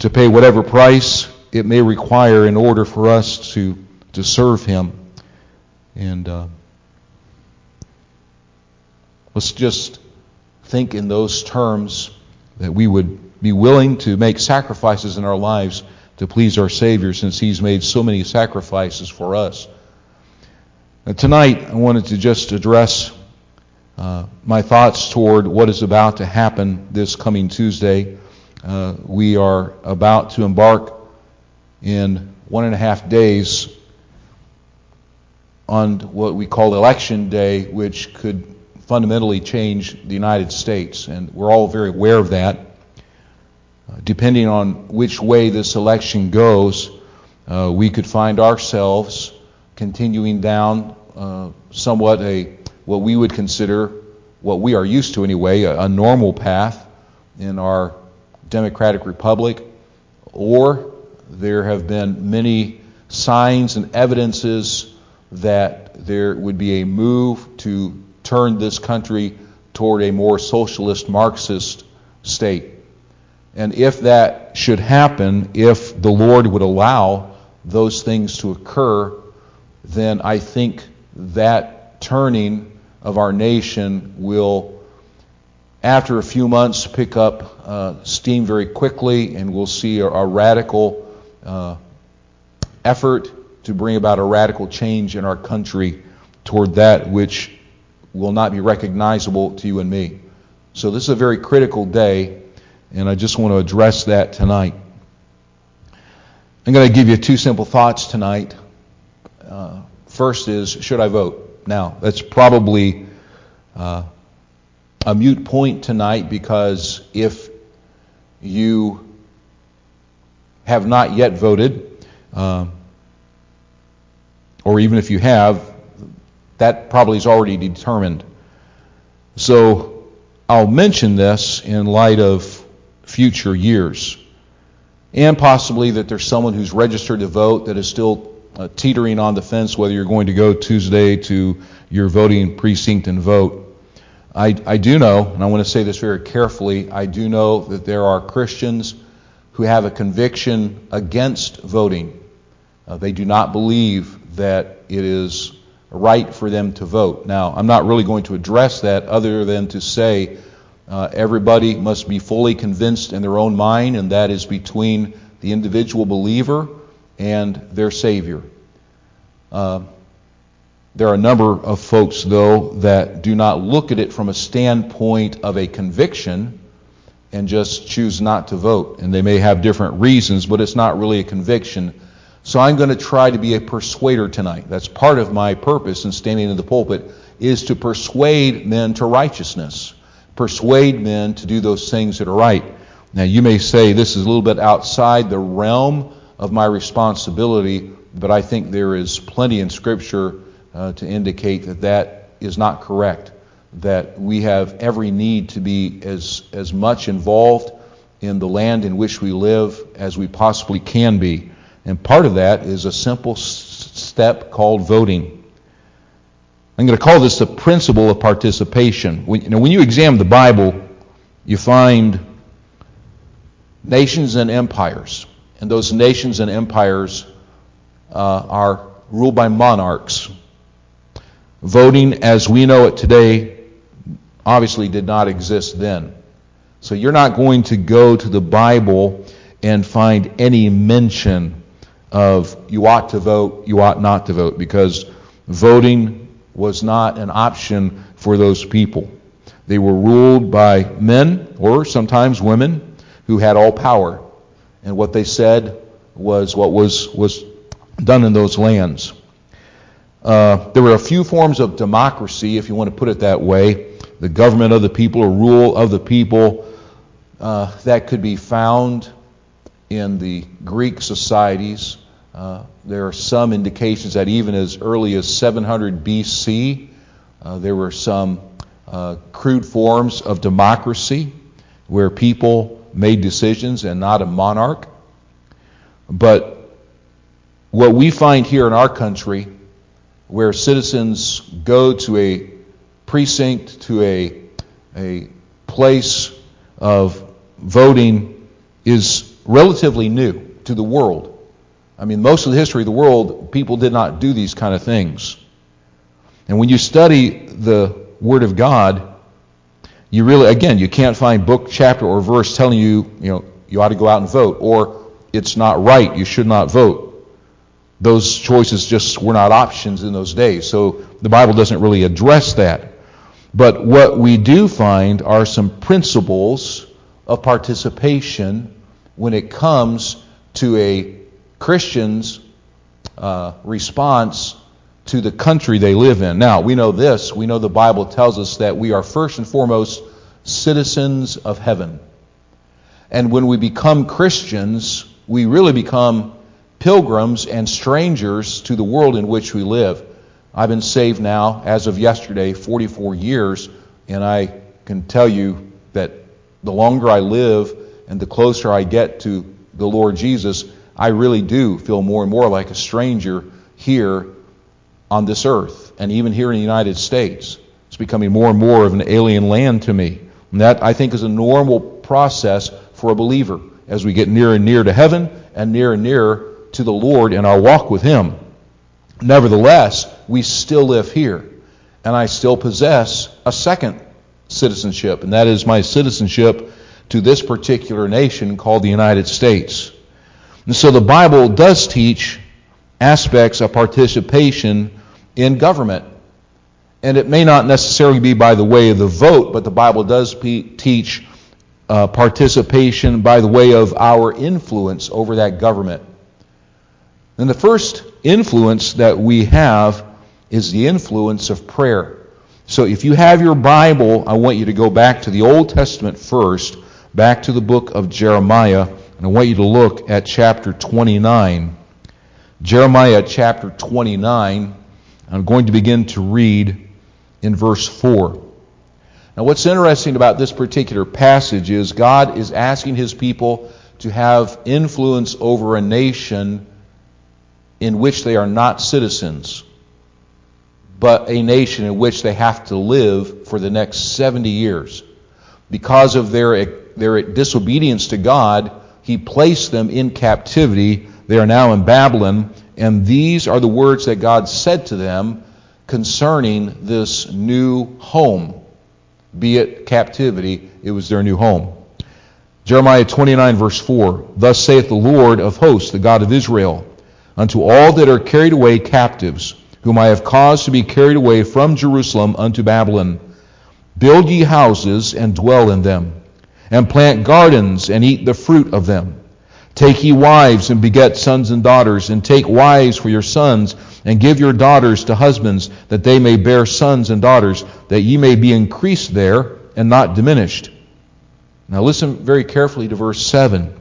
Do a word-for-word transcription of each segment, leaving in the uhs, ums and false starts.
to pay whatever price it may require in order for us to, to serve Him. And uh, let's just think in those terms, that we would be willing to make sacrifices in our lives to please our Savior, since He's made so many sacrifices for us. And tonight, I wanted to just address uh, my thoughts toward what is about to happen this coming Tuesday. Uh, we are about to embark in one and a half days on what we call Election Day, which could fundamentally change the United States, and we're all very aware of that. Uh, depending on which way this election goes, uh, we could find ourselves continuing down uh, somewhat a what we would consider, what we are used to anyway, a, a normal path in our democratic republic, or there have been many signs and evidences that there would be a move to turn this country toward a more socialist Marxist state. And if that should happen, if the Lord would allow those things to occur, then I think that turning of our nation will, after a few months, pick up uh, steam very quickly, and we'll see a, a radical uh, effort to bring about a radical change in our country toward that which will not be recognizable to you and me. So this is a very critical day, and I just want to address that tonight. I'm going to give you two simple thoughts tonight. Uh, first is, should I vote? Now, that's probably uh, a moot point tonight, because if you have not yet voted, uh, or even if you have, that probably is already determined. So I'll mention this in light of future years, and possibly that there's someone who's registered to vote that is still uh, teetering on the fence whether you're going to go Tuesday to your voting precinct and vote. I, I do know, and I want to say this very carefully, I do know that there are Christians who have a conviction against voting. Uh, they do not believe that it is right for them to vote. Now, I'm not really going to address that other than to say uh, everybody must be fully convinced in their own mind, and that is between the individual believer and their Savior. Uh, there are a number of folks, though, that do not look at it from a standpoint of a conviction and just choose not to vote. And they may have different reasons, but it's not really a conviction. So I'm going to try to be a persuader tonight. That's part of my purpose in standing in the pulpit, is to persuade men to righteousness. Persuade men to do those things that are right. Now, you may say this is a little bit outside the realm of my responsibility, but I think there is plenty in Scripture uh, to indicate that that is not correct. That we have every need to be as, as much involved in the land in which we live as we possibly can be. And part of that is a simple step called voting. I'm going to call this the principle of participation. When, you know, when you examine the Bible, you find nations and empires. And those nations and empires uh, are ruled by monarchs. Voting as we know it today obviously did not exist then. So you're not going to go to the Bible and find any mention of you ought to vote, you ought not to vote, because voting was not an option for those people. They were ruled by men, or sometimes women, who had all power. And what they said was what was, was done in those lands. Uh, there were a few forms of democracy, if you want to put it that way. The government of the people, or rule of the people, uh, that could be found in the Greek societies. Uh, there are some indications that even as early as seven hundred B C, uh, there were some uh, crude forms of democracy where people made decisions and not a monarch. But what we find here in our country, where citizens go to a precinct, to a, a place of voting, is relatively new to the world. I mean, most of the history of the world, people did not do these kind of things. And when you study the Word of God, you really, again, you can't find book, chapter, or verse telling you, you know, you ought to go out and vote, or it's not right, you should not vote. Those choices just were not options in those days. So the Bible doesn't really address that. But what we do find are some principles of participation when it comes to a Christian's uh, response to the country they live in. Now, we know this. We know the Bible tells us that we are first and foremost citizens of heaven. And when we become Christians, we really become pilgrims and strangers to the world in which we live. I've been saved now, as of yesterday, forty-four years, and I can tell you that the longer I live and the closer I get to the Lord Jesus, I really do feel more and more like a stranger here on this earth, and even here in the United States. It's becoming more and more of an alien land to me. And that, I think, is a normal process for a believer as we get nearer and nearer to heaven and nearer and nearer to the Lord in our walk with Him. Nevertheless, we still live here, and I still possess a second citizenship, and that is my citizenship to this particular nation called the United States. And so the Bible does teach aspects of participation in government. And it may not necessarily be by the way of the vote, but the Bible does pe- teach uh, participation by the way of our influence over that government. And the first influence that we have is the influence of prayer. So if you have your Bible, I want you to go back to the Old Testament first, back to the book of Jeremiah, and I want you to look at chapter twenty-nine. Jeremiah chapter twenty-nine, I'm going to begin to read in verse four. Now what's interesting about this particular passage is God is asking His people to have influence over a nation in which they are not citizens, but a nation in which they have to live for the next seventy years. Because of their, their disobedience to God, He placed them in captivity. They are now in Babylon, and these are the words that God said to them concerning this new home. Be it captivity, it was their new home. Jeremiah twenty-nine, verse four, Thus saith the Lord of hosts, the God of Israel, unto all that are carried away captives, whom I have caused to be carried away from Jerusalem unto Babylon, build ye houses and dwell in them, and plant gardens and eat the fruit of them. Take ye wives and beget sons and daughters, and take wives for your sons, and give your daughters to husbands, that they may bear sons and daughters, that ye may be increased there and not diminished. Now listen very carefully to verse seven.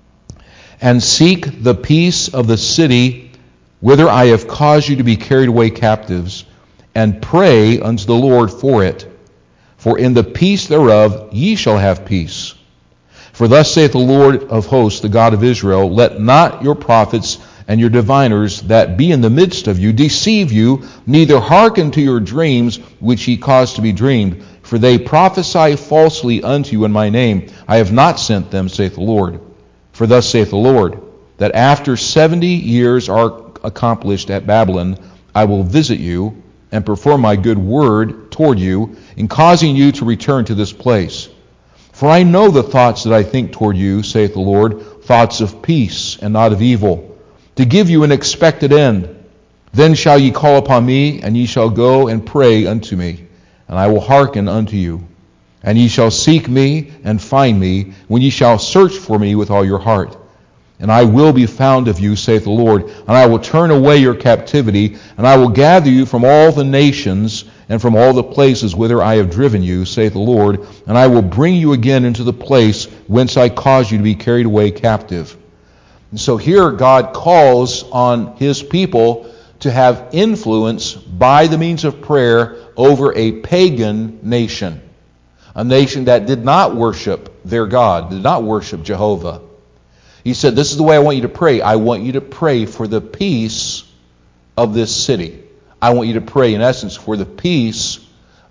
And seek the peace of the city whither I have caused you to be carried away captives, and pray unto the Lord for it. For in the peace thereof ye shall have peace. For thus saith the Lord of hosts, the God of Israel, Let not your prophets and your diviners that be in the midst of you deceive you, neither hearken to your dreams which ye cause to be dreamed. For they prophesy falsely unto you in my name. I have not sent them, saith the Lord. For thus saith the Lord, that after seventy years are accomplished at Babylon, I will visit you and perform my good word toward you, in causing you to return to this place. For I know the thoughts that I think toward you, saith the Lord, thoughts of peace and not of evil, to give you an expected end. Then shall ye call upon me, and ye shall go and pray unto me, and I will hearken unto you. And ye shall seek me and find me, when ye shall search for me with all your heart. And I will be found of you, saith the Lord, and I will turn away your captivity, and I will gather you from all the nations and from all the places whither I have driven you, saith the Lord, and I will bring you again into the place whence I caused you to be carried away captive. And so here God calls on His people to have influence by the means of prayer over a pagan nation, a nation that did not worship their God, did not worship Jehovah. He said, this is the way I want you to pray. I want you to pray for the peace of this city. I want you to pray, in essence, for the peace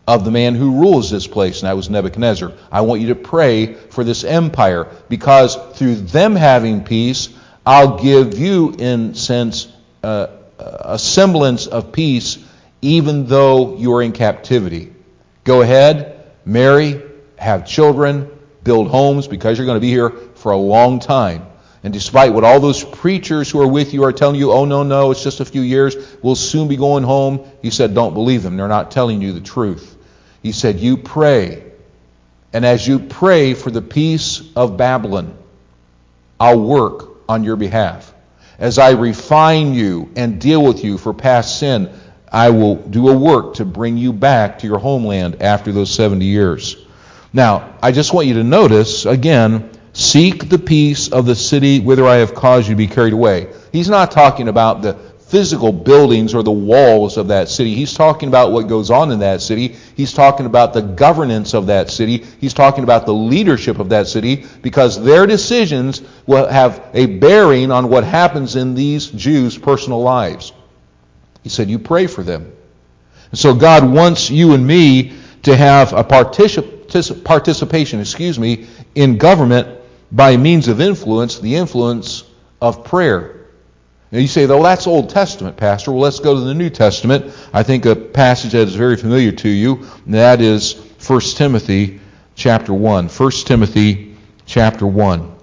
of the man who rules this place, and that was Nebuchadnezzar. I want you to pray for this empire, because through them having peace, I'll give you, in sense, uh, a semblance of peace, even though you are in captivity. Go ahead, marry, have children, build homes, because you're going to be here for a long time. And despite what all those preachers who are with you are telling you, oh, no, no, it's just a few years, we'll soon be going home, he said, don't believe them. They're not telling you the truth. He said, you pray. And as you pray for the peace of Babylon, I'll work on your behalf. As I refine you and deal with you for past sin, I will do a work to bring you back to your homeland after those seventy years. Now, I just want you to notice, again, seek the peace of the city whither I have caused you to be carried away. He's not talking about the physical buildings or the walls of that city. He's talking about what goes on in that city. He's talking about the governance of that city. He's talking about the leadership of that city, because their decisions will have a bearing on what happens in these Jews' personal lives. He said, you pray for them. And so God wants you and me to have a particip- participation, excuse me, in government by means of influence, the influence of prayer. Now you say, though, that's Old Testament, Pastor. Well, let's go to the New Testament. I think a passage that is very familiar to you, and that is First Timothy chapter one. First Timothy chapter one.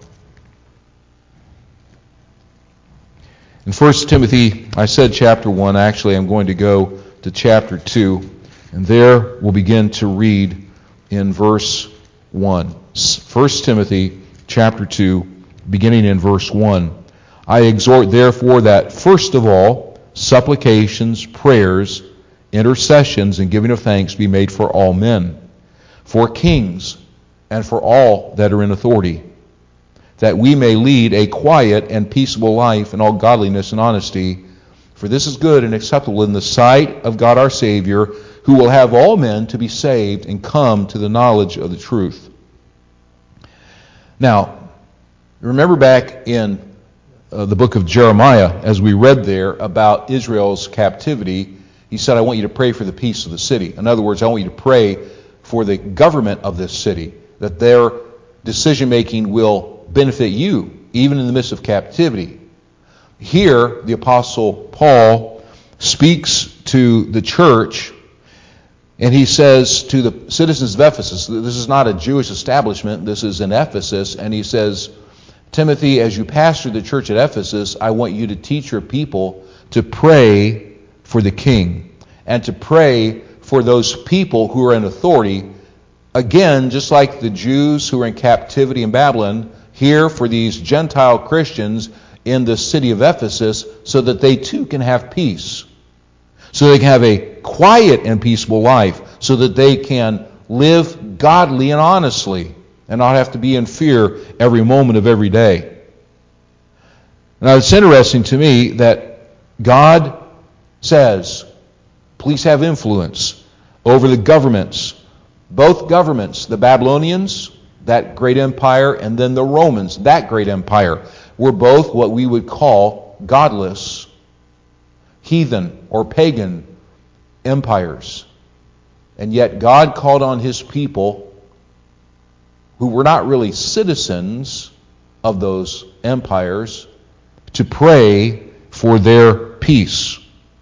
In First Timothy, I said chapter one. Actually, I'm going to go to chapter two, and there we'll begin to read in verse one. First Timothy chapter two, beginning in verse one. I exhort therefore that first of all supplications, prayers, intercessions, and giving of thanks be made for all men, for kings, and for all that are in authority, that we may lead a quiet and peaceable life in all godliness and honesty. For this is good and acceptable in the sight of God our Savior, who will have all men to be saved and come to the knowledge of the truth. Now, remember back in uh, the book of Jeremiah, as we read there about Israel's captivity, he said, I want you to pray for the peace of the city. In other words, I want you to pray for the government of this city, that their decision-making will benefit you, even in the midst of captivity. Here, the Apostle Paul speaks to the church, and he says to the citizens of Ephesus, this is not a Jewish establishment, this is in Ephesus, and he says, Timothy, as you pastor the church at Ephesus, I want you to teach your people to pray for the king and to pray for those people who are in authority. Again, just like the Jews who are in captivity in Babylon, here for these Gentile Christians in the city of Ephesus, so that they too can have peace, so they can have a quiet and peaceable life, so that they can live godly and honestly and not have to be in fear every moment of every day. Now, it's interesting to me that God says, please have influence over the governments, both governments, the Babylonians, that great empire, and then the Romans, that great empire, were both what we would call godless, heathen, or pagan empires. And yet God called on His people who were not really citizens of those empires to pray for their peace.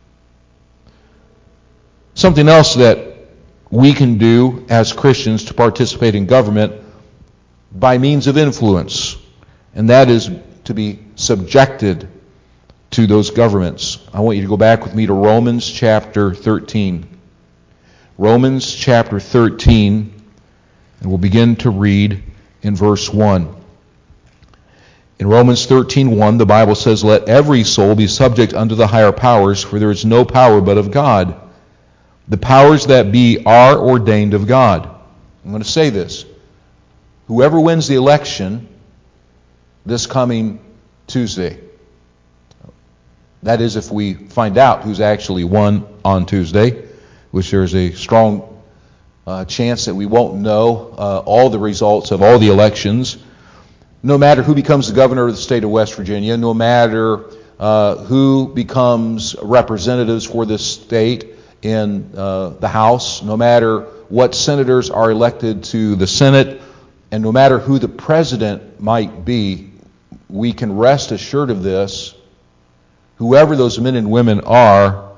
Something else that we can do as Christians to participate in government by means of influence, and that is to be subjected to those governments. I want you to go back with me to Romans chapter thirteen. Romans chapter thirteen, and we'll begin to read in verse one. In Romans thirteen one, the Bible says, let every soul be subject unto the higher powers, for there is no power but of God. The powers that be are ordained of God. I'm going to say this. Whoever wins the election this coming Tuesday, that is if we find out who's actually won on Tuesday, which there's a strong uh, chance that we won't know uh, all the results of all the elections. No matter who becomes the governor of the state of West Virginia, no matter uh, who becomes representatives for this state in uh, the House, no matter what senators are elected to the Senate, and no matter who the president might be, we can rest assured of this. Whoever those men and women are,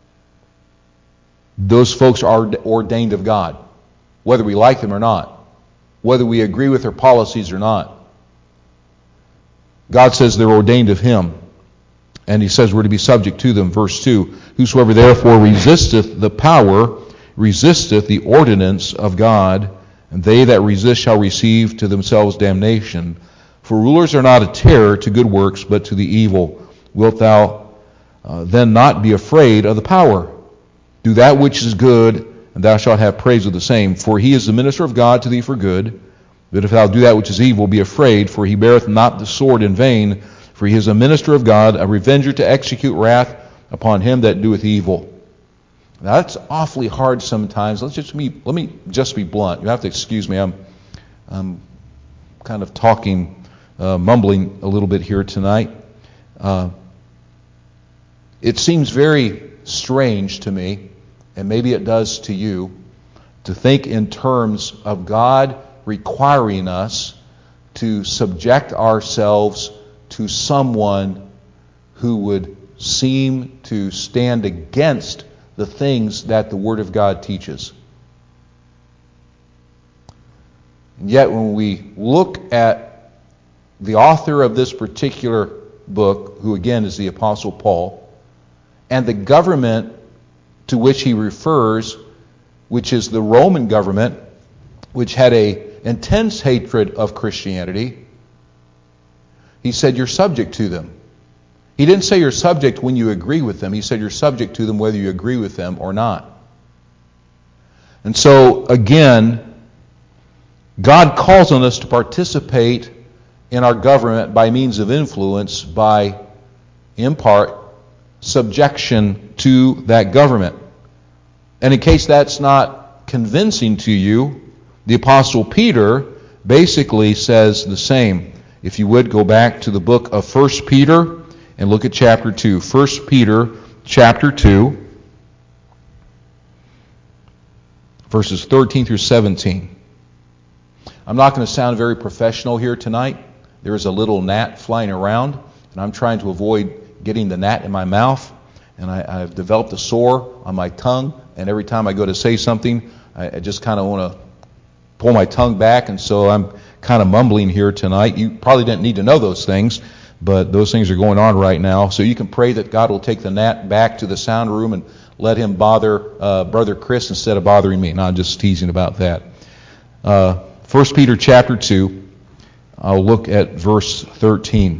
those folks are ordained of God, whether we like them or not, whether we agree with their policies or not. God says they're ordained of Him. And He says we're to be subject to them. Verse two, whosoever therefore resisteth the power, resisteth the ordinance of God, and they that resist shall receive to themselves damnation. For rulers are not a terror to good works, but to the evil. Wilt thou uh, then not be afraid of the power? Do that which is good, and thou shalt have praise of the same. For he is the minister of God to thee for good. But if thou do that which is evil, be afraid, for he beareth not the sword in vain. For he is a minister of God, a revenger to execute wrath upon him that doeth evil. Now that's awfully hard sometimes. Let's just be, let me just be blunt. You have to excuse me. I'm, I'm kind of talking, uh, mumbling a little bit here tonight. Uh, it seems very strange to me, and maybe it does to you, to think in terms of God requiring us to subject ourselves to someone who would seem to stand against the things that the Word of God teaches. And yet when we look at the author of this particular book, who again is the Apostle Paul, and the government to which he refers, which is the Roman government, which had a intense hatred of Christianity, he said you're subject to them. He didn't say you're subject when you agree with them. He said you're subject to them whether you agree with them or not. And so, again, God calls on us to participate in our government by means of influence, by, in part, subjection to that government. And in case that's not convincing to you, the Apostle Peter basically says the same. If you would, go back to the book of First Peter and look at chapter two. First Peter chapter two, verses thirteen through seventeen. I'm not going to sound very professional here tonight. There is a little gnat flying around, and I'm trying to avoid getting the gnat in my mouth. And I, I've developed a sore on my tongue, and every time I go to say something, I, I just kind of want to pull my tongue back, and so I'm kind of mumbling here tonight. You probably didn't need to know those things, but those things are going on right now. So you can pray that God will take the gnat back to the sound room and let him bother uh, Brother Chris instead of bothering me. No, I'm just teasing about that. Uh, First Peter chapter two, I'll look at verse thirteen.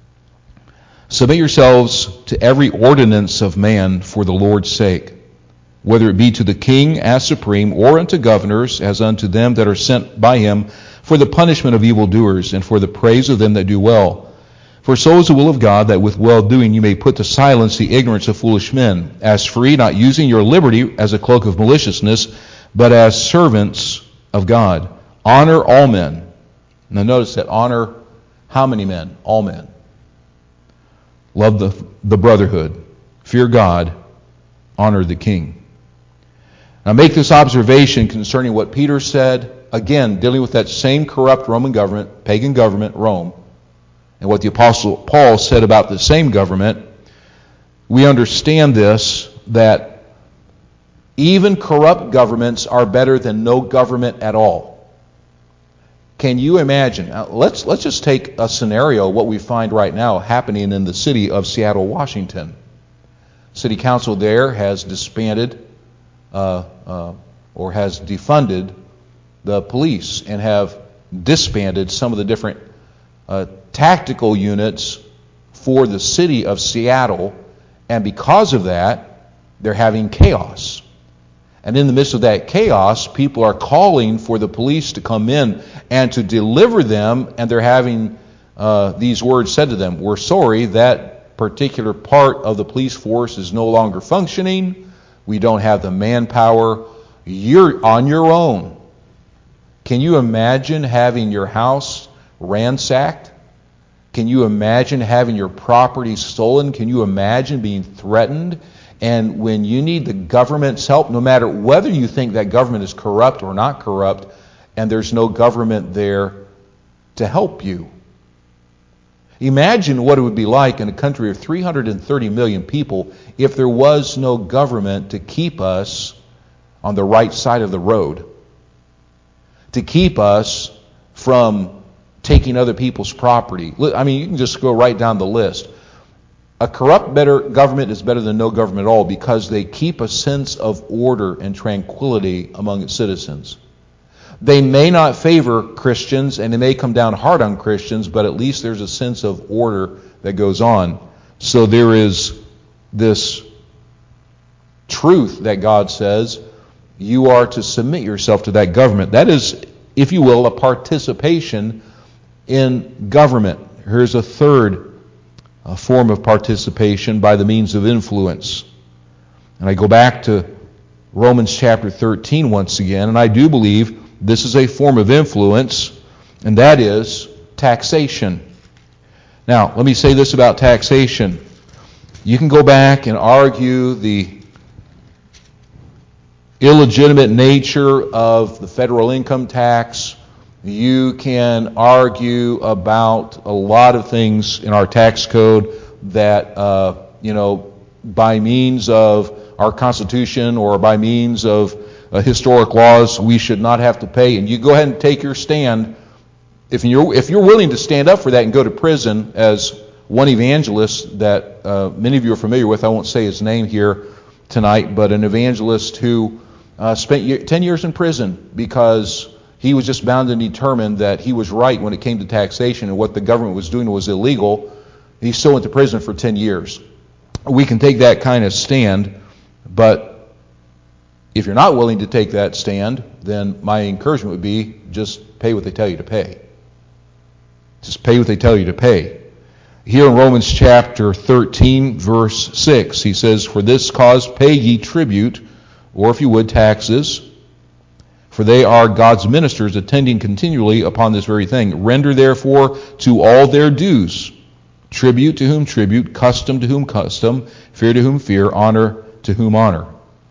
Submit yourselves to every ordinance of man for the Lord's sake, whether it be to the king as supreme, or unto governors as unto them that are sent by him, for the punishment of evildoers, and for the praise of them that do well. For so is the will of God, that with well-doing you may put to silence the ignorance of foolish men, as free, not using your liberty as a cloak of maliciousness, but as servants of God. Honor all men. Now notice that honor how many men? All men. Love the, the brotherhood. Fear God. Honor the king. Now make this observation concerning what Peter said, again, dealing with that same corrupt Roman government, pagan government, Rome, and what the Apostle Paul said about the same government. We understand this, that even corrupt governments are better than no government at all. Can you imagine? Now, let's let's just take a scenario, what we find right now happening in the city of Seattle, Washington. City Council there has disbanded uh, uh, or has defunded the police and have disbanded some of the different uh, tactical units for the city of Seattle, and because of that, they're having chaos. And in the midst of that chaos, people are calling for the police to come in and to deliver them, and they're having uh, these words said to them: we're sorry, that particular part of the police force is no longer functioning. We don't have the manpower. You're on your own. Can you imagine having your house ransacked? Can you imagine having your property stolen? Can you imagine being threatened? And when you need the government's help, no matter whether you think that government is corrupt or not corrupt, and there's no government there to help you. Imagine what it would be like in a country of three hundred thirty million people if there was no government to keep us on the right side of the road, to keep us from taking other people's property. I mean, you can just go right down the list. A corrupt better government is better than no government at all because they keep a sense of order and tranquility among its citizens. They may not favor Christians and they may come down hard on Christians, but at least there's a sense of order that goes on. So there is this truth that God says you are to submit yourself to that government. That is, if you will, a participation in government. Here's a third a form of participation by the means of influence. And I go back to Romans chapter thirteen once again, and I do believe this is a form of influence, and that is taxation. Now, let me say this about taxation. You can go back and argue the illegitimate nature of the federal income tax. You can argue about a lot of things in our tax code that, uh, you know, by means of our Constitution or by means of uh, historic laws, we should not have to pay. And you go ahead and take your stand. If you're if you're willing to stand up for that and go to prison, as one evangelist that uh, many of you are familiar with, I won't say his name here tonight, but an evangelist who uh, spent ten years in prison because he was just bound and determined that he was right when it came to taxation and what the government was doing was illegal. He still went to prison for ten years. We can take that kind of stand, but if you're not willing to take that stand, then my encouragement would be just pay what they tell you to pay. Just pay what they tell you to pay. Here in Romans chapter thirteen, verse six, he says, "For this cause pay ye tribute," or if you would, taxes, "for they are God's ministers, attending continually upon this very thing. Render therefore to all their dues, tribute to whom tribute, custom to whom custom, fear to whom fear, honor to whom honor."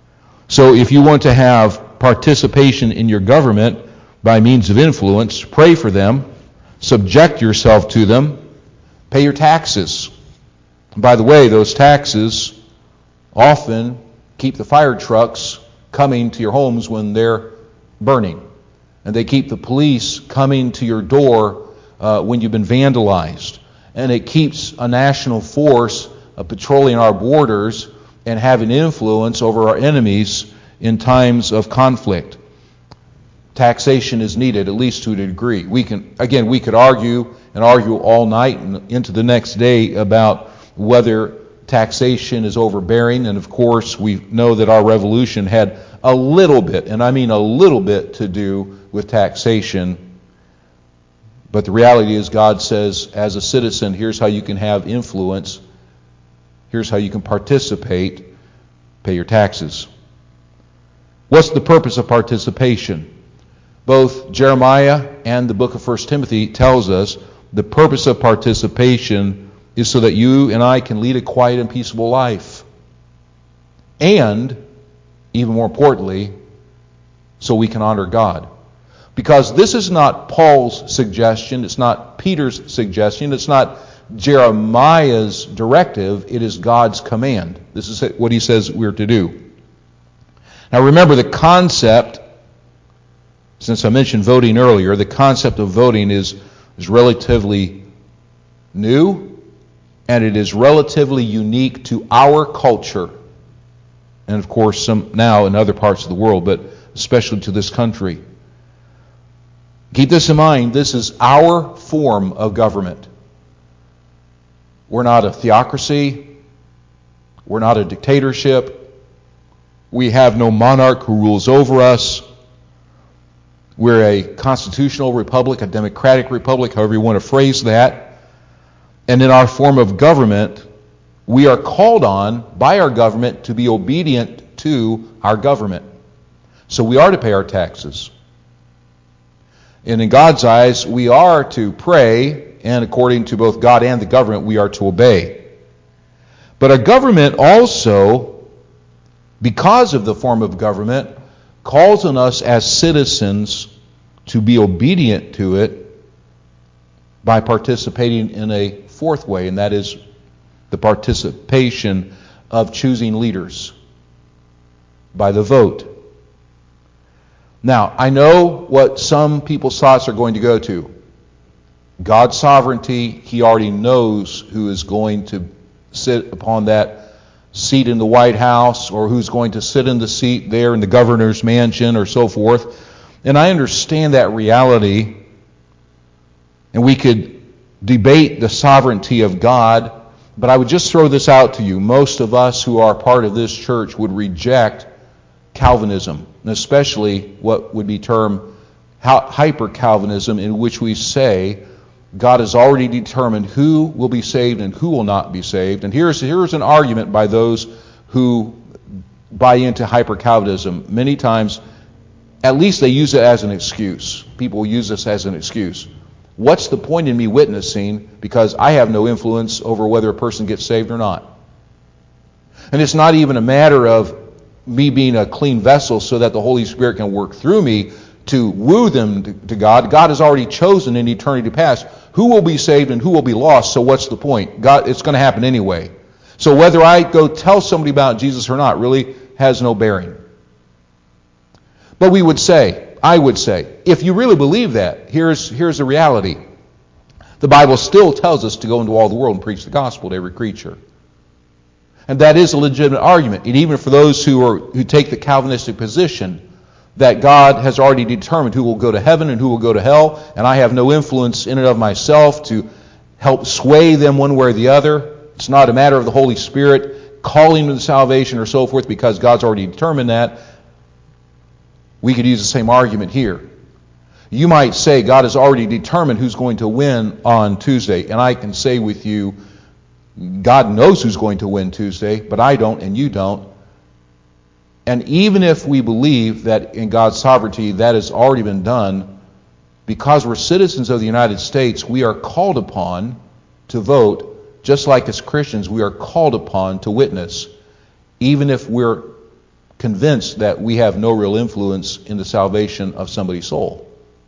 So if you want to have participation in your government by means of influence, pray for them, subject yourself to them, pay your taxes. And by the way, those taxes often keep the fire trucks coming to your homes when they're burning. And they keep the police coming to your door uh, when you've been vandalized. And it keeps a national force uh, patrolling our borders and having influence over our enemies in times of conflict. Taxation is needed, at least to a degree. We can, again, we could argue and argue all night and into the next day about whether taxation is overbearing. And of course, we know that our revolution had a little bit, and I mean a little bit, to do with taxation. But the reality is, God says, as a citizen, here's how you can have influence. Here's how you can participate. Pay your taxes. What's the purpose of participation? Both Jeremiah and the book of First Timothy tells us the purpose of participation is so that you and I can lead a quiet and peaceable life. And, even more importantly, so we can honor God. Because this is not Paul's suggestion, it's not Peter's suggestion, it's not Jeremiah's directive, it is God's command. This is what he says we're to do. Now remember, the concept, since I mentioned voting earlier, the concept of voting is, is relatively new, and it is relatively unique to our culture. And of course, some now in other parts of the world, but especially to this country. Keep this in mind, this is our form of government. We're not a theocracy. We're not a dictatorship. We have no monarch who rules over us. We're a constitutional republic, a democratic republic, however you want to phrase that. And in our form of government, we are called on by our government to be obedient to our government. So we are to pay our taxes. And in God's eyes, we are to pray, and according to both God and the government, we are to obey. But our government also because of the form of government, calls on us as citizens to be obedient to it by participating in a fourth way, and that is the participation of choosing leaders by the vote. Now, I know what some people's thoughts are going to go to. God's sovereignty, He already knows who is going to sit upon that seat in the White House, or who's going to sit in the seat there in the governor's mansion, or so forth. And I understand that reality, and we could debate the sovereignty of God, but I would just throw this out to you. Most of us who are part of this church would reject Calvinism, and especially what would be termed hyper-Calvinism, in which we say God has already determined who will be saved and who will not be saved. And here's, here's an argument by those who buy into hyper-Calvinism. Many times, at least they use it as an excuse. People use this as an excuse. What's the point in me witnessing because I have no influence over whether a person gets saved or not? And it's not even a matter of me being a clean vessel so that the Holy Spirit can work through me to woo them to, to God. God has already chosen in eternity past who will be saved and who will be lost, so what's the point? God, it's going to happen anyway. So whether I go tell somebody about Jesus or not really has no bearing. But we would say, I would say, if you really believe that, here's, here's the reality. The Bible still tells us to go into all the world and preach the gospel to every creature. And that is a legitimate argument. And even for those who are who take the Calvinistic position that God has already determined who will go to heaven and who will go to hell, and I have no influence in and of myself to help sway them one way or the other. It's not a matter of the Holy Spirit calling them to salvation or so forth, because God's already determined that. We could use the same argument here. You might say God has already determined who's going to win on Tuesday, and I can say with you, God knows who's going to win Tuesday, but I don't and you don't. And even if we believe that in God's sovereignty that has already been done, because we're citizens of the United States, we are called upon to vote, just like as Christians we are called upon to witness, even if we're convinced that we have no real influence in the salvation of somebody's soul.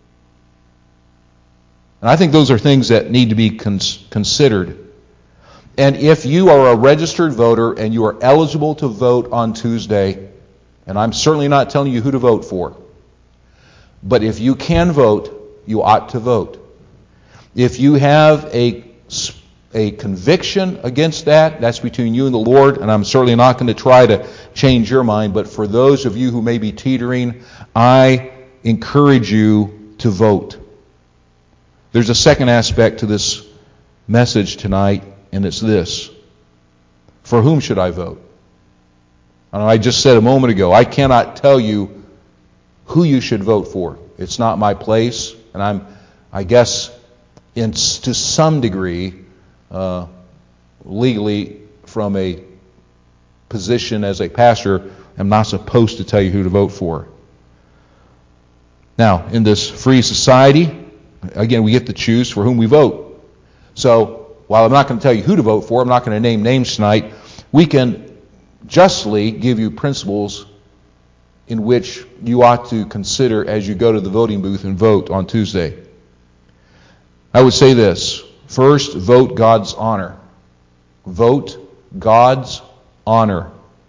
And I think those are things that need to be cons- considered. And if you are a registered voter and you are eligible to vote on Tuesday, and I'm certainly not telling you who to vote for, but if you can vote, you ought to vote. If you have a a conviction against that, that's between you and the Lord, and I'm certainly not going to try to change your mind, but for those of you who may be teetering, I encourage you to vote. There's a second aspect to this message tonight, and it's this. For whom should I vote? I know I just said a moment ago, I cannot tell you who you should vote for. It's not my place, and I'm, I guess, in, to some degree, Uh, legally, from a position as a pastor, I'm not supposed to tell you who to vote for. Now, in this free society, again, we get to choose for whom we vote. So, while I'm not going to tell you who to vote for, I'm not going to name names tonight, we can justly give you principles in which you ought to consider as you go to the voting booth and vote on Tuesday. I would say this. First, vote God's honor. Vote God's honor.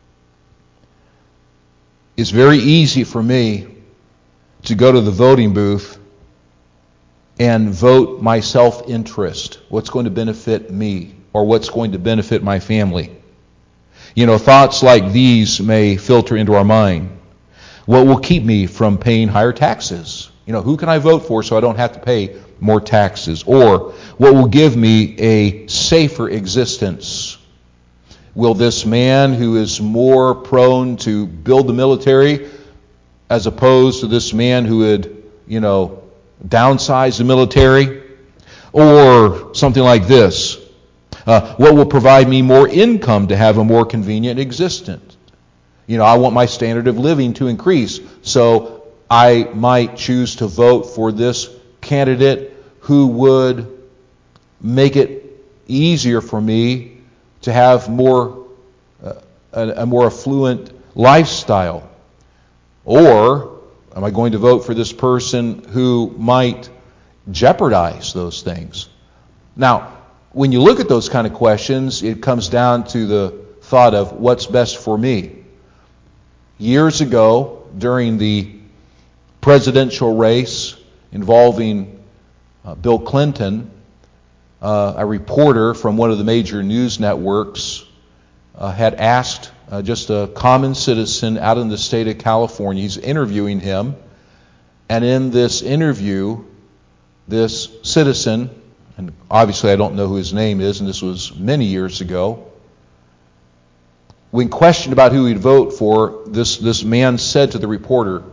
It's very easy for me to go to the voting booth and vote my self-interest. What's going to benefit me, or what's going to benefit my family? You know, thoughts like these may filter into our mind. What will keep me from paying higher taxes? You know, who can I vote for so I don't have to pay more taxes? Or what will give me a safer existence? Will this man who is more prone to build the military as opposed to this man who would, you know, downsize the military? Or something like this. Uh, what will provide me more income to have a more convenient existence? You know, I want my standard of living to increase, so I might choose to vote for this candidate who would make it easier for me to have more uh, a, a more affluent lifestyle? Or am I going to vote for this person who might jeopardize those things? Now, when you look at those kind of questions, it comes down to the thought of what's best for me. Years ago, during the presidential race involving uh, Bill Clinton, uh, a reporter from one of the major news networks uh, had asked uh, just a common citizen out in the state of California, he's interviewing him, and in this interview, this citizen, and obviously I don't know who his name is, and this was many years ago, when questioned about who he'd vote for, this, this man said to the reporter,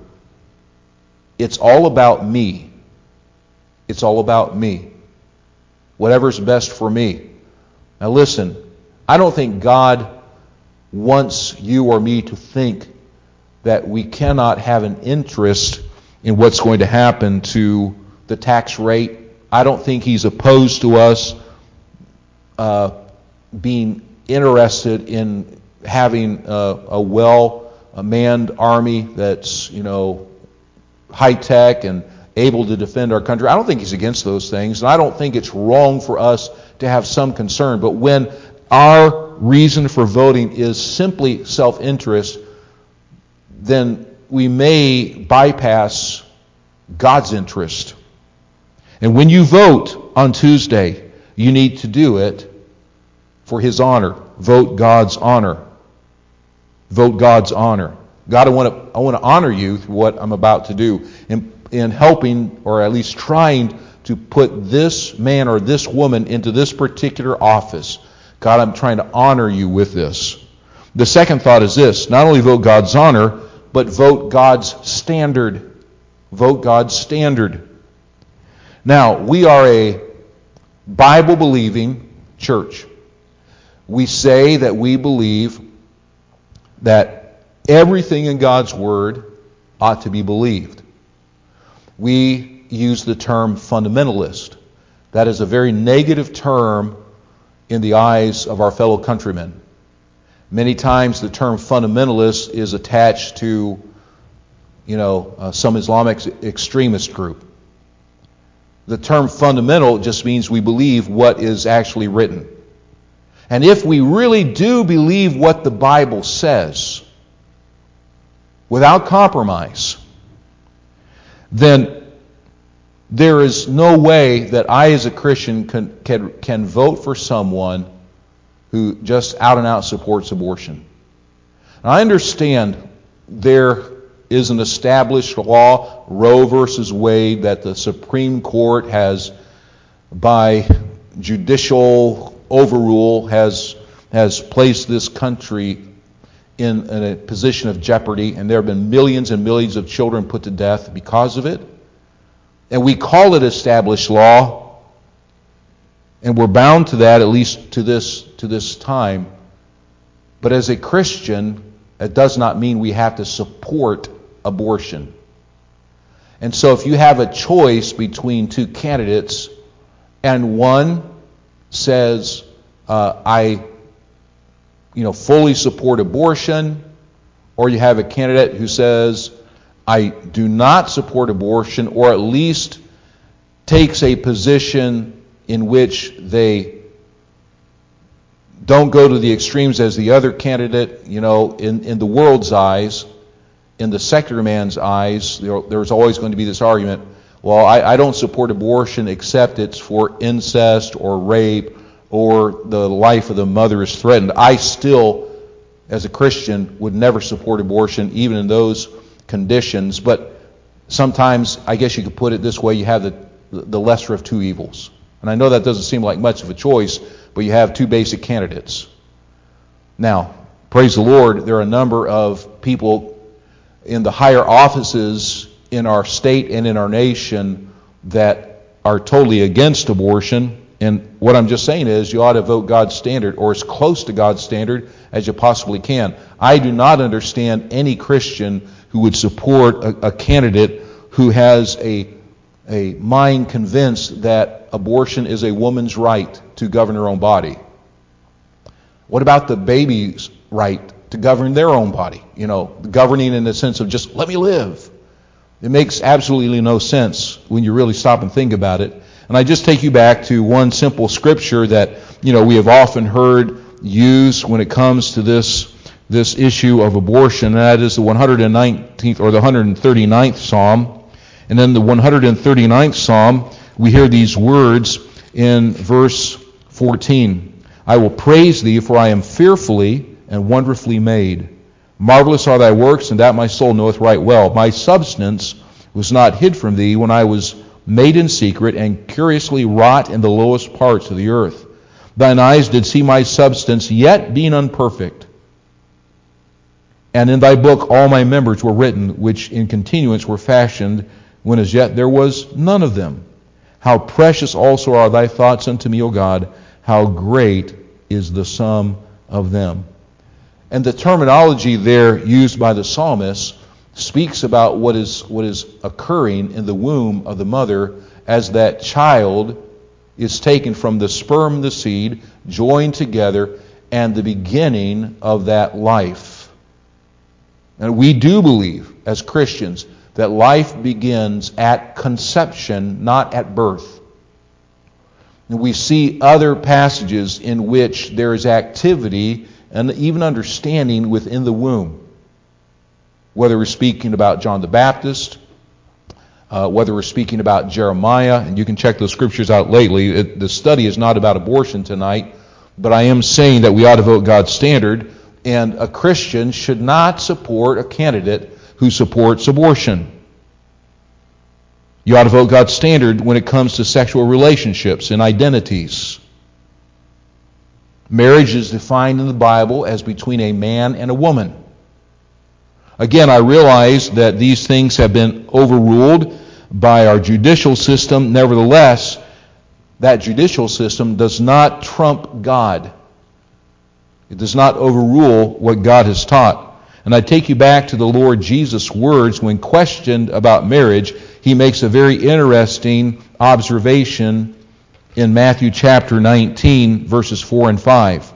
"It's all about me. It's all about me. Whatever's best for me." Now listen, I don't think God wants you or me to think that we cannot have an interest in what's going to happen to the tax rate. I don't think He's opposed to us uh, being interested in having a, a well-manned army that's, you know, high-tech and able to defend our country. I don't think He's against those things, and I don't think it's wrong for us to have some concern. But when our reason for voting is simply self-interest, then we may bypass God's interest. And when you vote on Tuesday, you need to do it for His honor. Vote God's honor. Vote God's honor. God, I want to I want to honor you through what I'm about to do in, in helping, or at least trying to put this man or this woman into this particular office. God, I'm trying to honor you with this. The second thought is this: not only vote God's honor, but vote God's standard. Vote God's standard. Now, we are a Bible-believing church. We say that we believe that everything in God's Word ought to be believed. We use the term fundamentalist. That is a very negative term in the eyes of our fellow countrymen. Many times the term fundamentalist is attached to, you know, uh, some Islamic extremist group. The term fundamental just means we believe what is actually written. And if we really do believe what the Bible says, without compromise, then there is no way that I as a Christian can, can, can vote for someone who just out and out supports abortion. Now, I understand there is an established law, Roe versus Wade, that the Supreme Court has, by judicial overrule, has has placed this country in, in a position of jeopardy, and there have been millions and millions of children put to death because of it. And we call it established law, and we're bound to that, at least to this to this time. But as a Christian, it does not mean we have to support abortion. And so if you have a choice between two candidates, and one says, uh, I you know, fully support abortion, or you have a candidate who says, I do not support abortion, or at least takes a position in which they don't go to the extremes as the other candidate, you know, in, in the world's eyes, in the secular man's eyes, there, there's always going to be this argument, well, I, I don't support abortion except it's for incest or rape or the life of the mother is threatened. I still, as a Christian, would never support abortion, even in those conditions. But sometimes, I guess you could put it this way, you have the, the lesser of two evils. And I know that doesn't seem like much of a choice, but you have two basic candidates. Now, praise the Lord, there are a number of people in the higher offices in our state and in our nation that are totally against abortion. And what I'm just saying is you ought to vote God's standard, or as close to God's standard as you possibly can. I do not understand any Christian who would support a, a candidate who has a, a mind convinced that abortion is a woman's right to govern her own body. What about the baby's right to govern their own body. You know, governing in the sense of just let me live. It makes absolutely no sense when you really stop and think about it. And I just take you back to one simple scripture that, you know, we have often heard used when it comes to this this issue of abortion, and that is the one hundred nineteenth or the one hundred thirty-ninth Psalm. And then the one hundred thirty-ninth Psalm, we hear these words in verse fourteen. I will praise thee, for I am fearfully and wonderfully made. Marvelous are thy works, and that my soul knoweth right well. My substance was not hid from thee when I was made in secret and curiously wrought in the lowest parts of the earth. Thine eyes did see my substance, yet being unperfect. And in thy book all my members were written, which in continuance were fashioned, when as yet there was none of them. How precious also are thy thoughts unto me, O God! How great is the sum of them. And the terminology there used by the psalmist speaks about what is what is occurring in the womb of the mother as that child is taken from the sperm and the seed, joined together, and the beginning of that life. And we do believe, as Christians, that life begins at conception, not at birth. And we see other passages in which there is activity and even understanding within the womb. Whether we're speaking about John the Baptist, uh, whether we're speaking about Jeremiah, and you can check those scriptures out lately. It, the study is not about abortion tonight, but I am saying that we ought to vote God's standard, and a Christian should not support a candidate who supports abortion. You ought to vote God's standard when it comes to sexual relationships and identities. Marriage is defined in the Bible as between a man and a woman. Again, I realize that these things have been overruled by our judicial system. Nevertheless, that judicial system does not trump God. It does not overrule what God has taught. And I take you back to the Lord Jesus' words when questioned about marriage. He makes a very interesting observation in Matthew chapter nineteen, verses four and five.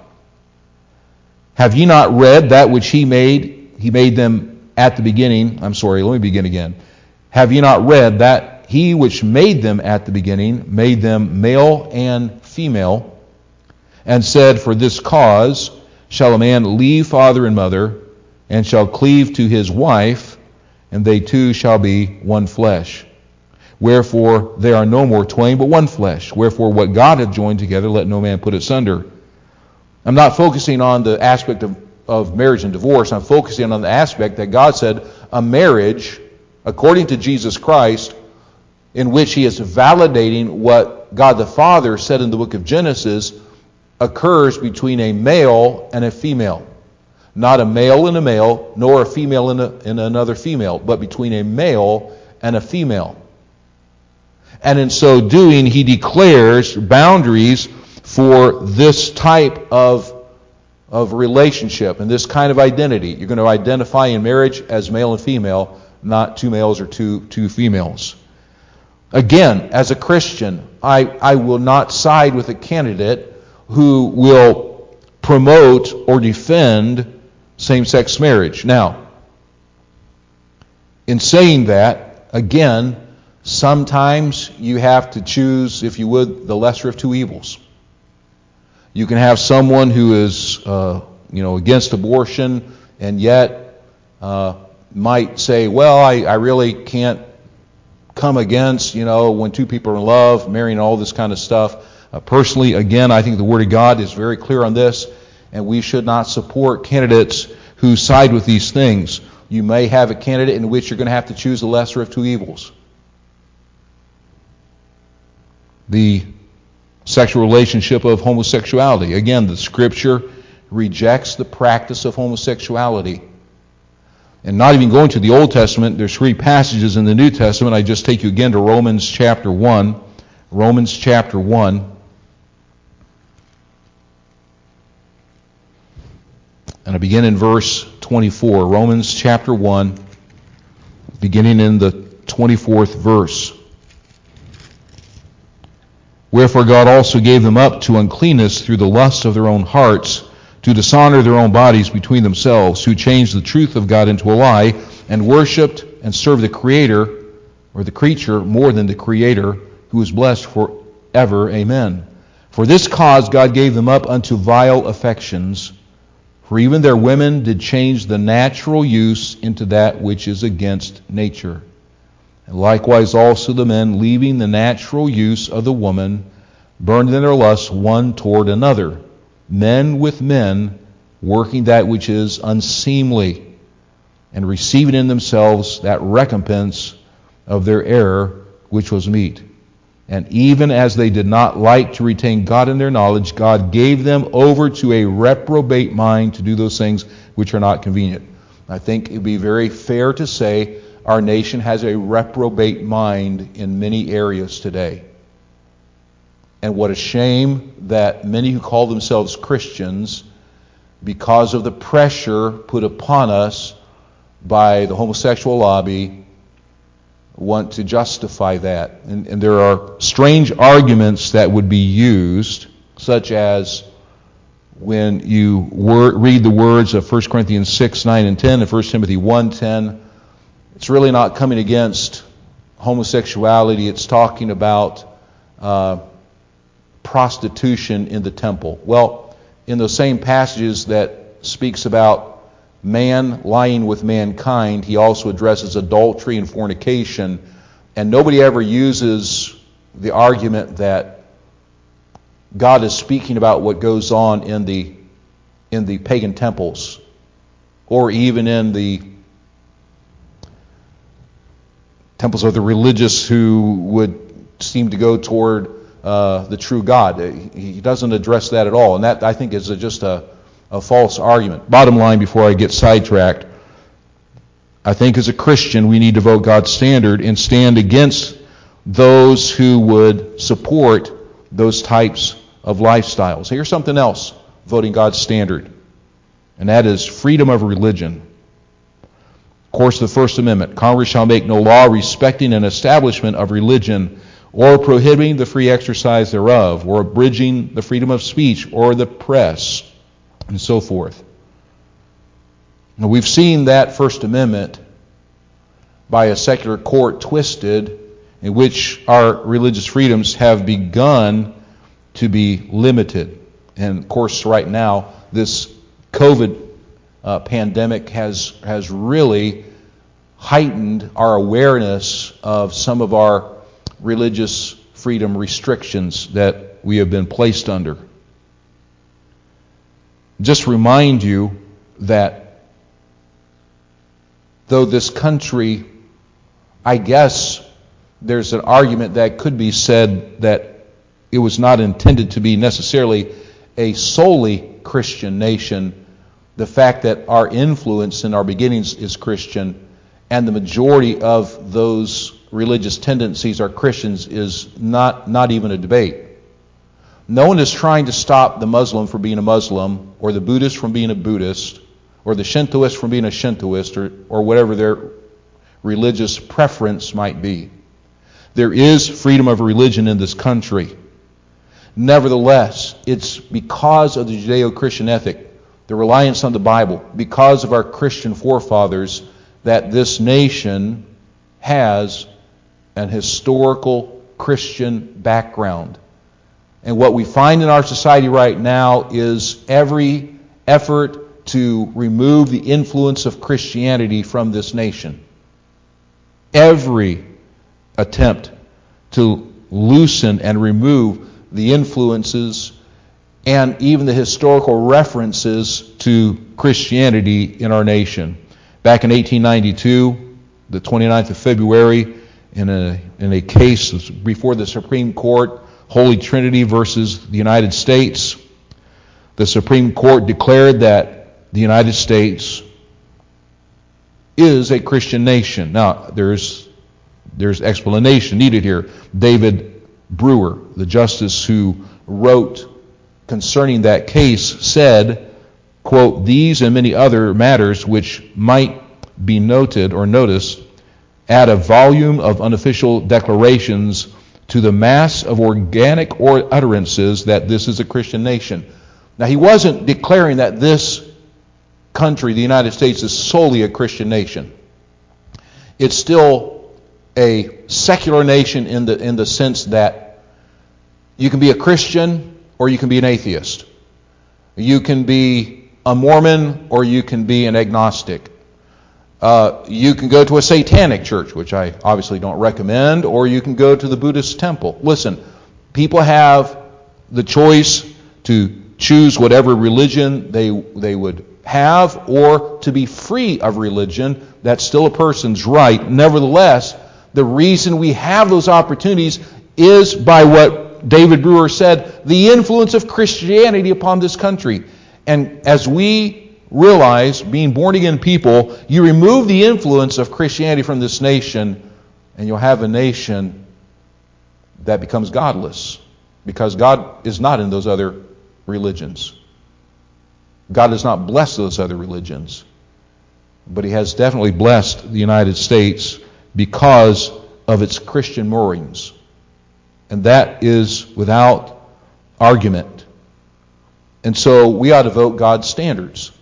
Have ye not read that which he made? He made them at the beginning. I'm sorry, let me begin again. Have ye not read that he which made them at the beginning made them male and female, and said, for this cause shall a man leave father and mother, and shall cleave to his wife, and they two shall be one flesh. Wherefore they are no more twain, but one flesh. Wherefore what God hath joined together, let no man put asunder. I'm not focusing on the aspect of, of marriage and divorce. I'm focusing on the aspect that God said a marriage, according to Jesus Christ, in which he is validating what God the Father said in the book of Genesis, occurs between a male and a female. Not a male and a male, nor a female and, a, and another female, but between a male and a female. And in so doing, he declares boundaries for this type of, of relationship and this kind of identity. You're going to identify in marriage as male and female, not two males or two, two females. Again, as a Christian, I, I will not side with a candidate who will promote or defend same-sex marriage. Now, in saying that, again, sometimes you have to choose, if you would, the lesser of two evils. You can have someone who is, uh, you know, against abortion, and yet uh, might say, well, I, I really can't come against, you know, when two people are in love, marrying, all this kind of stuff. Uh, personally, again, I think the Word of God is very clear on this, and we should not support candidates who side with these things. You may have a candidate in which you're going to have to choose the lesser of two evils. The sexual relationship of homosexuality. Again, the Scripture rejects the practice of homosexuality. And not even going to the Old Testament, there's three passages in the New Testament. I just take you again to Romans chapter one. Romans chapter one. And I begin in verse twenty-four. Romans chapter one, beginning in the twenty-fourth verse. Wherefore God also gave them up to uncleanness through the lust of their own hearts, to dishonor their own bodies between themselves, who changed the truth of God into a lie, and worshipped and served the Creator, or the creature, more than the Creator, who is blessed forever. Amen. For this cause God gave them up unto vile affections, for even their women did change the natural use into that which is against nature. And likewise also the men, leaving the natural use of the woman, burned in their lusts one toward another, men with men, working that which is unseemly, and receiving in themselves that recompense of their error which was meet. And even as they did not like to retain God in their knowledge, God gave them over to a reprobate mind to do those things which are not convenient. I think it would be very fair to say our nation has a reprobate mind in many areas today. And what a shame that many who call themselves Christians, because of the pressure put upon us by the homosexual lobby, want to justify that. And, and there are strange arguments that would be used, such as when you wor- read the words of First Corinthians six, nine, and ten, and First Timothy one, ten, it's really not coming against homosexuality. It's talking about uh, prostitution in the temple. Well, in those same passages that speaks about man lying with mankind, he also addresses adultery and fornication, and nobody ever uses the argument that God is speaking about what goes on in the in the pagan temples, or even in the temples of the religious who would seem to go toward uh, the true God. He doesn't address that at all, and that, I think, is a, just a A false argument. Bottom line, before I get sidetracked, I think as a Christian we need to vote God's standard and stand against those who would support those types of lifestyles. Here's something else, voting God's standard, and that is freedom of religion. Of course, the First Amendment, Congress shall make no law respecting an establishment of religion, or prohibiting the free exercise thereof, or abridging the freedom of speech or the press, and so forth. Now, we've seen that First Amendment by a secular court twisted, in which our religious freedoms have begun to be limited. And of course, right now, this COVID uh, pandemic has has really heightened our awareness of some of our religious freedom restrictions that we have been placed under. Just remind you that though this country, I guess there's an argument that could be said that it was not intended to be necessarily a solely Christian nation, the fact that our influence in our beginnings is Christian and the majority of those religious tendencies are Christians is not, not even a debate. No one is trying to stop the Muslim from being a Muslim, or the Buddhist from being a Buddhist, or the Shintoist from being a Shintoist, or, or whatever their religious preference might be. There is freedom of religion in this country. Nevertheless, it's because of the Judeo-Christian ethic, the reliance on the Bible, because of our Christian forefathers, that this nation has an historical Christian background. And what we find in our society right now is every effort to remove the influence of Christianity from this nation. Every attempt to loosen and remove the influences and even the historical references to Christianity in our nation. Back in eighteen ninety-two, the twenty-ninth of February, in a in a case before the Supreme Court, Holy Trinity versus the United States, the Supreme Court declared that the United States is a Christian nation. Now, there's there's explanation needed here. David Brewer, the justice who wrote concerning that case, said, quote, "These and many other matters which might be noted or noticed add a volume of unofficial declarations to the mass of organic or utterances that this is a Christian nation." Now, he wasn't declaring that this country, the United States, is solely a Christian nation. It's still a secular nation in the in the sense that you can be a Christian or you can be an atheist. You can be a Mormon or you can be an agnostic. Uh, you can go to a satanic church, which I obviously don't recommend, or you can go to the Buddhist temple. Listen, people have the choice to choose whatever religion they they would have, or to be free of religion. That's still a person's right. Nevertheless, the reason we have those opportunities is by what David Brewer said, the influence of Christianity upon this country. And as we realize, being born-again people, you remove the influence of Christianity from this nation, and you'll have a nation that becomes godless, because God is not in those other religions. God does not bless those other religions, but He has definitely blessed the United States because of its Christian moorings. And that is without argument. And so we ought to vote God's standards.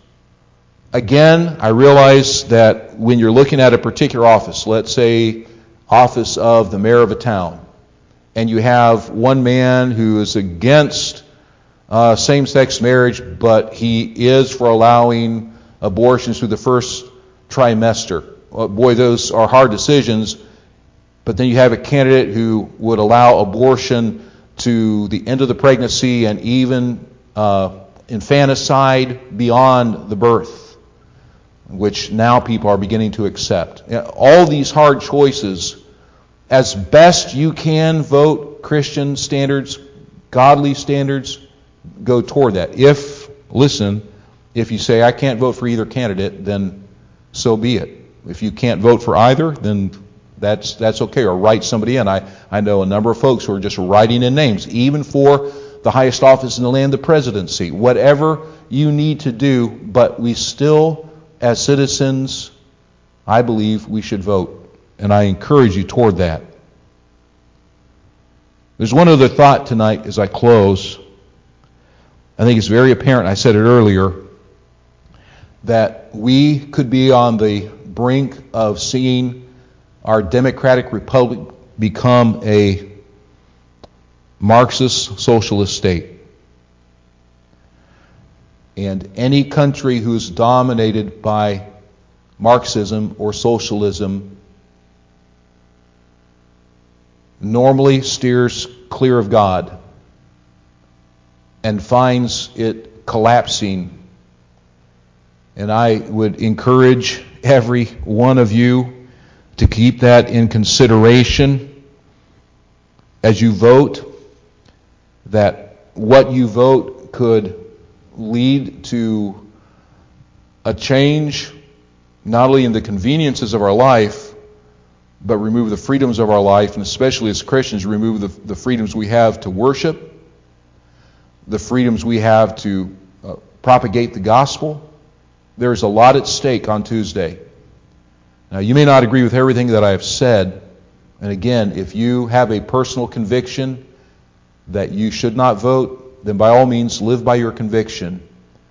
Again, I realize that when you're looking at a particular office, let's say office of the mayor of a town, and you have one man who is against uh, same-sex marriage, but he is for allowing abortions through the first trimester. Well, boy, those are hard decisions. But then you have a candidate who would allow abortion to the end of the pregnancy and even uh, infanticide beyond the birth, which now people are beginning to accept. All these hard choices, as best you can vote Christian standards, godly standards, go toward that. If, listen, if you say, I can't vote for either candidate, then so be it. If you can't vote for either, then that's that's okay. Or write somebody in. I, I know a number of folks who are just writing in names, even for the highest office in the land, the presidency. Whatever you need to do, but we still, as citizens, I believe we should vote. And I encourage you toward that. There's one other thought tonight as I close. I think it's very apparent, I said it earlier, that we could be on the brink of seeing our democratic republic become a Marxist socialist state. And any country who's dominated by Marxism or socialism normally steers clear of God and finds it collapsing. And I would encourage every one of you to keep that in consideration as you vote, that what you vote could lead to a change not only in the conveniences of our life, but remove the freedoms of our life, and especially as Christians, remove the, the freedoms we have to worship, the freedoms we have to uh, propagate the gospel. There's a lot at stake on Tuesday. Now, you may not agree with everything that I have said, and again, if you have a personal conviction that you should not vote, then by all means live by your conviction.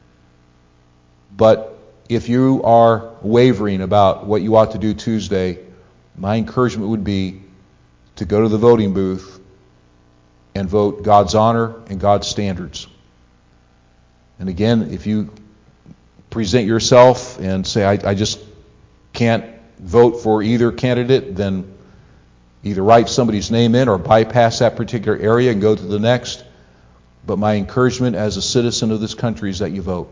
But if you are wavering about what you ought to do Tuesday, my encouragement would be to go to the voting booth and vote God's honor and God's standards. And again, if you present yourself and say, I, I just can't vote for either candidate, then either write somebody's name in or bypass that particular area and go to the next. But my encouragement as a citizen of this country is that you vote.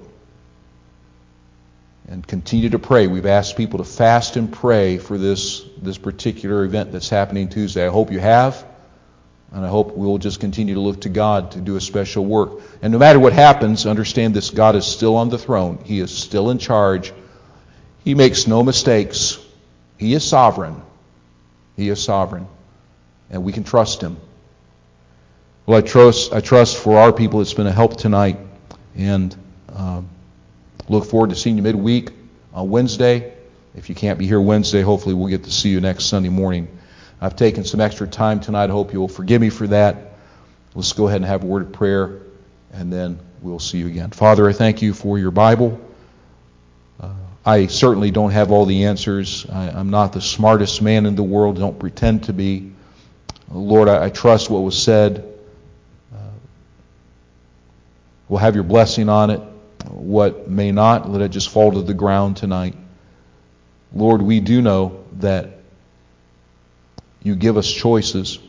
And continue to pray. We've asked people to fast and pray for this, this particular event that's happening Tuesday. I hope you have. And I hope we'll just continue to look to God to do a special work. And no matter what happens, understand this: God is still on the throne. He is still in charge. He makes no mistakes. He is sovereign. He is sovereign. And we can trust Him. Well, I trust, I trust for our people it's been a help tonight. And um, look forward to seeing you midweek on Wednesday. If you can't be here Wednesday, hopefully we'll get to see you next Sunday morning. I've taken some extra time tonight. I hope you'll forgive me for that. Let's go ahead and have a word of prayer, and then we'll see you again. Father, I thank you for your Bible. Uh, I certainly don't have all the answers. I, I'm not the smartest man in the world. Don't pretend to be. Lord, I, I trust what was said. Uh, we'll have your blessing on it. What may not, let it just fall to the ground tonight. Lord, we do know that you give us choices.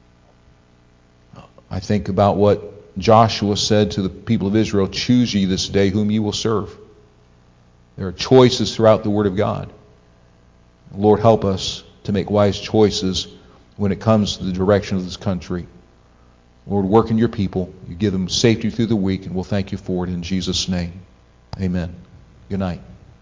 I think about what Joshua said to the people of Israel, choose ye this day whom you will serve. There are choices throughout the Word of God. Lord, help us to make wise choices when it comes to the direction of this country. Lord, work in your people. You give them safety through the week, and we'll thank you for it in Jesus' name. Amen. Good night.